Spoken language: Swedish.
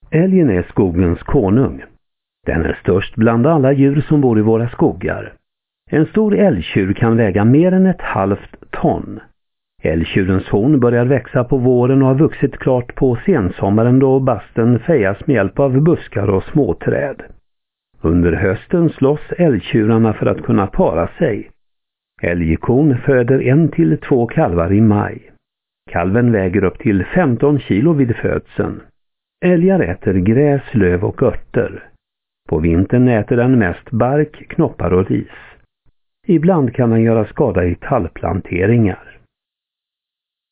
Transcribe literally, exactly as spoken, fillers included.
Älgen är skogens konung. Den är störst bland alla djur som bor i våra skogar. En stor älgtjur kan väga mer än ett halvt ton. Älgtjurens horn börjar växa på våren och har vuxit klart på sensommaren då basten fejas med hjälp av buskar och småträd. Under hösten slåss älgtjurarna för att kunna para sig. Älgkon föder en till två kalvar i maj. Kalven väger upp till femton kilo vid födseln. Älgar äter gräs, löv och örter. På vintern äter den mest bark, knoppar och ris. Ibland kan den göra skada i tallplanteringar.